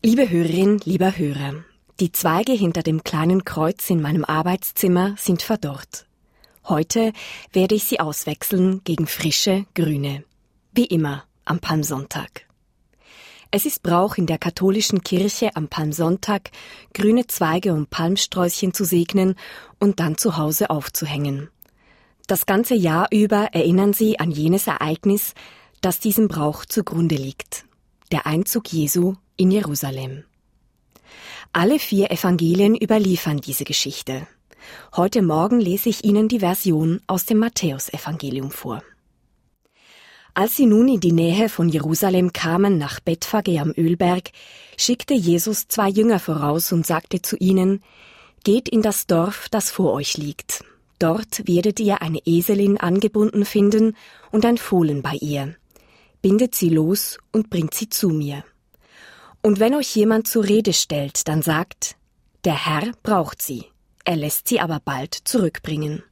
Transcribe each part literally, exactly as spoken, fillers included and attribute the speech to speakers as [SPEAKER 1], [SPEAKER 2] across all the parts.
[SPEAKER 1] Liebe Hörerin, lieber Hörer, die Zweige hinter dem kleinen Kreuz in meinem Arbeitszimmer sind verdorrt. Heute werde ich sie auswechseln gegen frische, grüne. Wie immer am Palmsonntag. Es ist Brauch in der katholischen Kirche am Palmsonntag, grüne Zweige und Palmsträußchen zu segnen und dann zu Hause aufzuhängen. Das ganze Jahr über erinnern sie an jenes Ereignis, das diesem Brauch zugrunde liegt. Der Einzug Jesu in Jerusalem. Alle vier Evangelien überliefern diese Geschichte. Heute Morgen lese ich Ihnen die Version aus dem Matthäusevangelium vor. Als sie nun in die Nähe von Jerusalem kamen, nach Bethphage am Ölberg, schickte Jesus zwei Jünger voraus und sagte zu ihnen: Geht in das Dorf, das vor euch liegt. Dort werdet ihr eine Eselin angebunden finden und ein Fohlen bei ihr. Bindet sie los und bringt sie zu mir. Und wenn euch jemand zur Rede stellt, dann sagt: Der Herr braucht sie, er lässt sie aber bald zurückbringen.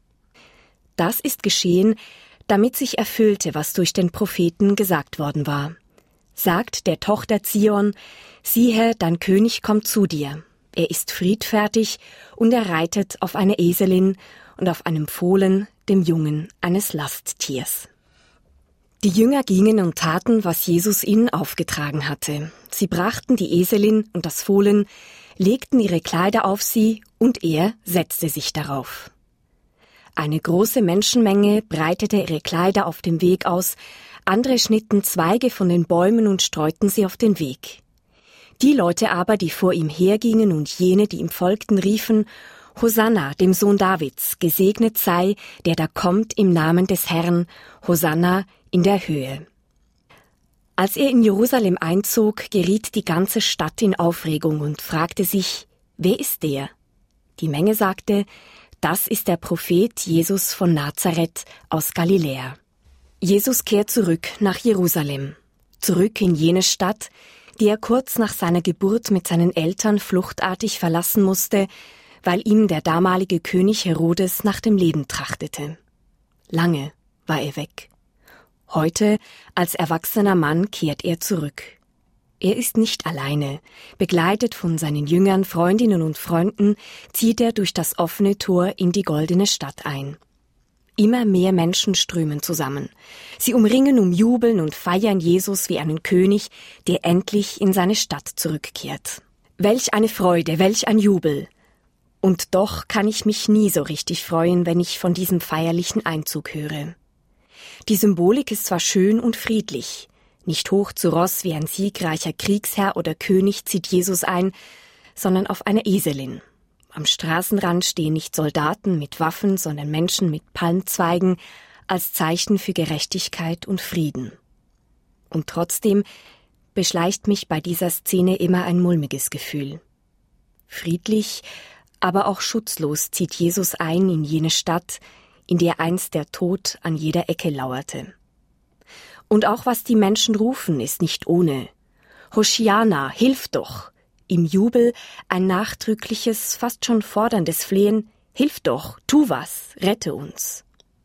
[SPEAKER 1] Das ist geschehen, damit sich erfüllte, was durch den Propheten gesagt worden war. Sagt der Tochter Zion: Siehe, dein König kommt zu dir. Er ist friedfertig und er reitet auf eine Eselin und auf einem Fohlen, dem Jungen eines Lasttiers. Die Jünger gingen und taten, was Jesus ihnen aufgetragen hatte. Sie brachten die Eselin und das Fohlen, legten ihre Kleider auf sie und er setzte sich darauf. Eine große Menschenmenge breitete ihre Kleider auf dem Weg aus, andere schnitten Zweige von den Bäumen und streuten sie auf den Weg. Die Leute aber, die vor ihm hergingen und jene, die ihm folgten, riefen: Hosanna, dem Sohn Davids, gesegnet sei, der da kommt im Namen des Herrn, Hosanna in der Höhe. Als er in Jerusalem einzog, geriet die ganze Stadt in Aufregung und fragte sich: Wer ist der? Die Menge sagte: Das ist der Prophet Jesus von Nazareth aus Galiläa. Jesus kehrt zurück nach Jerusalem, zurück in jene Stadt, die er kurz nach seiner Geburt mit seinen Eltern fluchtartig verlassen musste, weil ihm der damalige König Herodes nach dem Leben trachtete. Lange war er weg. Heute, als erwachsener Mann, kehrt er zurück. Er ist nicht alleine. Begleitet von seinen Jüngern, Freundinnen und Freunden, zieht er durch das offene Tor in die goldene Stadt ein. Immer mehr Menschen strömen zusammen. Sie umringen, umjubeln und feiern Jesus wie einen König, der endlich in seine Stadt zurückkehrt. Welch eine Freude, welch ein Jubel! Und doch kann ich mich nie so richtig freuen, wenn ich von diesem feierlichen Einzug höre. Die Symbolik ist zwar schön und friedlich. Nicht hoch zu Ross wie ein siegreicher Kriegsherr oder König zieht Jesus ein, sondern auf einer Eselin. Am Straßenrand stehen nicht Soldaten mit Waffen, sondern Menschen mit Palmzweigen als Zeichen für Gerechtigkeit und Frieden. Und trotzdem beschleicht mich bei dieser Szene immer ein mulmiges Gefühl. Friedlich, aber auch schutzlos zieht Jesus ein in jene Stadt, in der einst der Tod an jeder Ecke lauerte. Und auch was die Menschen rufen, ist nicht ohne. Hosianna, hilf doch! Im Jubel ein nachdrückliches, fast schon forderndes Flehen: Hilf doch, tu was, rette uns!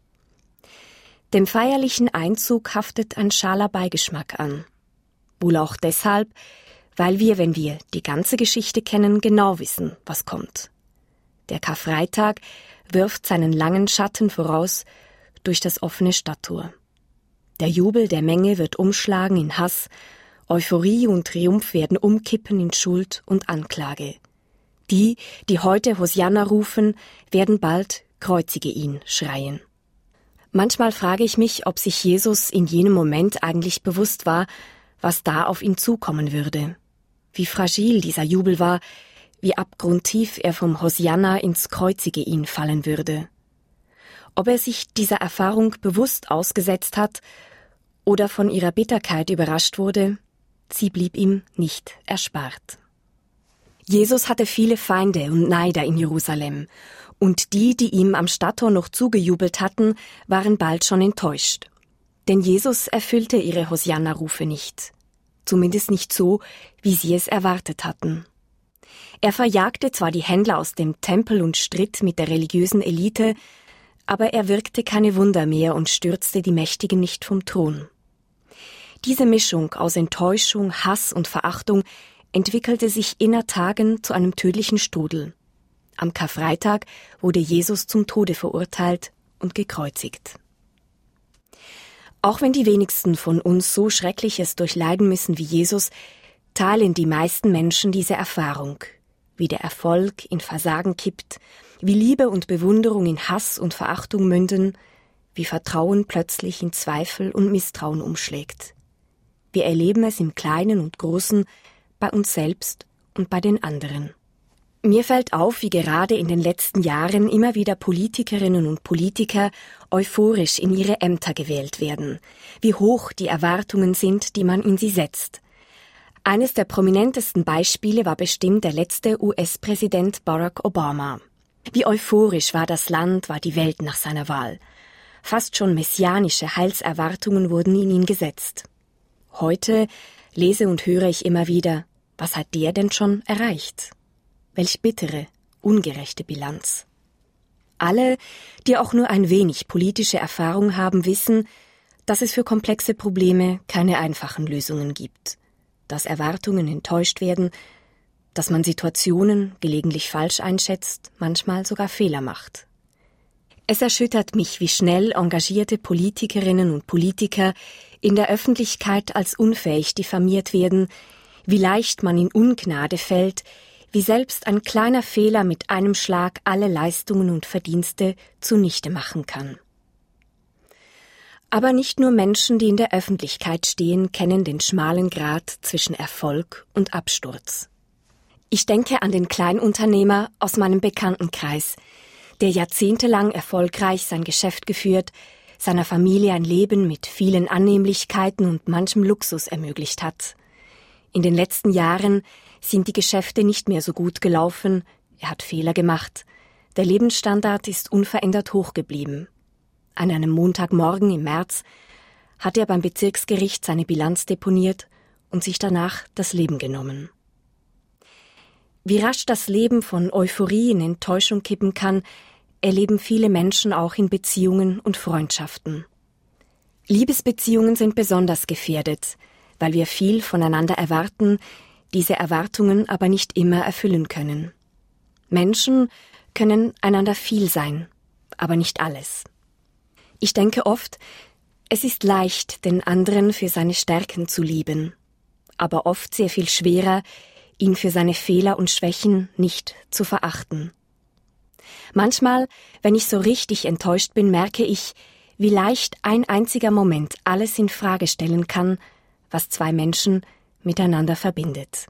[SPEAKER 1] Dem feierlichen Einzug haftet ein schaler Beigeschmack an. Wohl auch deshalb, weil wir, wenn wir die ganze Geschichte kennen, genau wissen, was kommt. Der Karfreitag wirft seinen langen Schatten voraus durch das offene Stadttor. Der Jubel der Menge wird umschlagen in Hass, Euphorie und Triumph werden umkippen in Schuld und Anklage. Die, die heute Hosianna rufen, werden bald Kreuzige ihn schreien. Manchmal frage ich mich, ob sich Jesus in jenem Moment eigentlich bewusst war, was da auf ihn zukommen würde. Wie fragil dieser Jubel war, wie abgrundtief er vom Hosianna ins Kreuzige ihn fallen würde. Ob er sich dieser Erfahrung bewusst ausgesetzt hat oder von ihrer Bitterkeit überrascht wurde, sie blieb ihm nicht erspart. Jesus hatte viele Feinde und Neider in Jerusalem, und die, die ihm am Stadttor noch zugejubelt hatten, waren bald schon enttäuscht. Denn Jesus erfüllte ihre Hosianna-Rufe nicht, zumindest nicht so, wie sie es erwartet hatten. Er verjagte zwar die Händler aus dem Tempel und stritt mit der religiösen Elite, aber er wirkte keine Wunder mehr und stürzte die Mächtigen nicht vom Thron. Diese Mischung aus Enttäuschung, Hass und Verachtung entwickelte sich inner Tagen zu einem tödlichen Strudel. Am Karfreitag wurde Jesus zum Tode verurteilt und gekreuzigt. Auch wenn die wenigsten von uns so Schreckliches durchleiden müssen wie Jesus, teilen die meisten Menschen diese Erfahrung, wie der Erfolg in Versagen kippt, wie Liebe und Bewunderung in Hass und Verachtung münden, wie Vertrauen plötzlich in Zweifel und Misstrauen umschlägt. Wir erleben es im Kleinen und Großen, bei uns selbst und bei den anderen. Mir fällt auf, wie gerade in den letzten Jahren immer wieder Politikerinnen und Politiker euphorisch in ihre Ämter gewählt werden, wie hoch die Erwartungen sind, die man in sie setzt. Eines der prominentesten Beispiele war bestimmt der letzte U S-Präsident Barack Obama. Wie euphorisch war das Land, war die Welt nach seiner Wahl. Fast schon messianische Heilserwartungen wurden in ihn gesetzt. Heute lese und höre ich immer wieder, was hat der denn schon erreicht? Welch bittere, ungerechte Bilanz. Alle, die auch nur ein wenig politische Erfahrung haben, wissen, dass es für komplexe Probleme keine einfachen Lösungen gibt, dass Erwartungen enttäuscht werden, dass man Situationen gelegentlich falsch einschätzt, manchmal sogar Fehler macht. Es erschüttert mich, wie schnell engagierte Politikerinnen und Politiker in der Öffentlichkeit als unfähig diffamiert werden, wie leicht man in Ungnade fällt, wie selbst ein kleiner Fehler mit einem Schlag alle Leistungen und Verdienste zunichte machen kann. Aber nicht nur Menschen, die in der Öffentlichkeit stehen, kennen den schmalen Grat zwischen Erfolg und Absturz. Ich denke an den Kleinunternehmer aus meinem Bekanntenkreis, der jahrzehntelang erfolgreich sein Geschäft geführt, seiner Familie ein Leben mit vielen Annehmlichkeiten und manchem Luxus ermöglicht hat. In den letzten Jahren sind die Geschäfte nicht mehr so gut gelaufen, er hat Fehler gemacht, der Lebensstandard ist unverändert hoch geblieben. An einem Montagmorgen im März hat er beim Bezirksgericht seine Bilanz deponiert und sich danach das Leben genommen. Wie rasch das Leben von Euphorie in Enttäuschung kippen kann, erleben viele Menschen auch in Beziehungen und Freundschaften. Liebesbeziehungen sind besonders gefährdet, weil wir viel voneinander erwarten, diese Erwartungen aber nicht immer erfüllen können. Menschen können einander viel sein, aber nicht alles. Ich denke oft, es ist leicht, den anderen für seine Stärken zu lieben, aber oft sehr viel schwerer, ihn für seine Fehler und Schwächen nicht zu verachten. Manchmal, wenn ich so richtig enttäuscht bin, merke ich, wie leicht ein einziger Moment alles in Frage stellen kann, was zwei Menschen miteinander verbindet.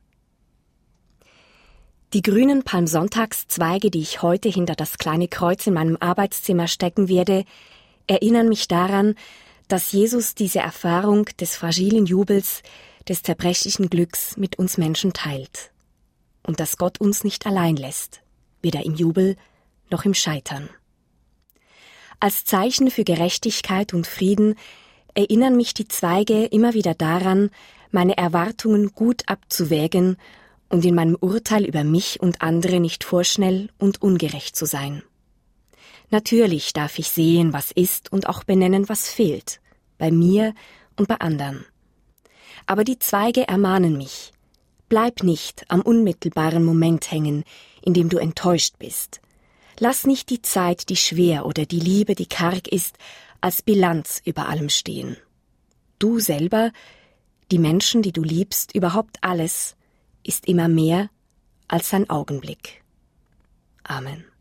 [SPEAKER 1] Die grünen Palmsonntagszweige, die ich heute hinter das kleine Kreuz in meinem Arbeitszimmer stecken werde, erinnern mich daran, dass Jesus diese Erfahrung des fragilen Jubels, des zerbrechlichen Glücks mit uns Menschen teilt. Und dass Gott uns nicht allein lässt, weder im Jubel noch im Scheitern. Als Zeichen für Gerechtigkeit und Frieden erinnern mich die Zweige immer wieder daran, meine Erwartungen gut abzuwägen und in meinem Urteil über mich und andere nicht vorschnell und ungerecht zu sein. Natürlich darf ich sehen, was ist und auch benennen, was fehlt, bei mir und bei anderen. Aber die Zweige ermahnen mich, bleib nicht am unmittelbaren Moment hängen, in dem du enttäuscht bist. Lass nicht die Zeit, die schwer oder die Liebe, die karg ist, als Bilanz über allem stehen. Du selber, die Menschen, die du liebst, überhaupt alles, ist immer mehr als ein Augenblick. Amen.